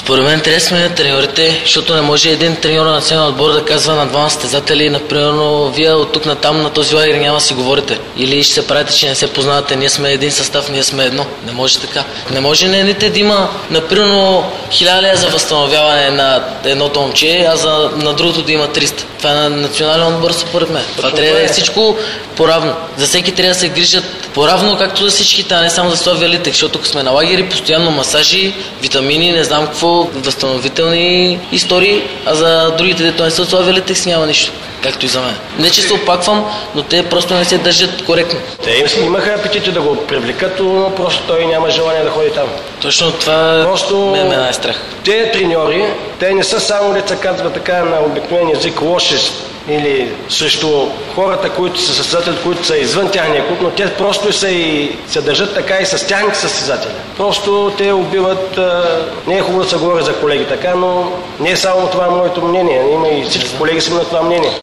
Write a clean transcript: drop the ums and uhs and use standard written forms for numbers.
Според мен трябва да сменят треньорите, защото не може един треньор на националния отбор да казва на двама състезатели, например, вие от тук натам на този лагер няма да си говорите. Или ще се правите, че не се познавате, ние сме един състав, ние сме едно. Не може така. Не може на едните да има, например, 1000 лева за възстановяване на едното момче, а на другото да има 300. Това е на национален отбор според мен. Това трябва да е всичко поравно. За всеки трябва да се грижат поравно, както за всичките, а не само за Славия Литек, защото тук сме на лагери, постоянно масажи, витамини, не знам какво, възстановителни истории, а за другите, дето не са от Славия Литек, няма нищо. Както и за мен. Не, че се опаквам, но те просто не се държат коректно. Те имаха апетити да го привлекат, но просто той няма желание да ходи там. Точно това ме най-страх. Те треньори, те не са само, деца казва така на обикновен език, лоши или срещу хората, които са състезатели, които са извън тяхния клуб, но те просто се държат така и с тяхните състезатели. Просто те убиват, не е хубаво да се говори за колеги така, но не е само това моето мнение, има и всички колеги са на това мнение.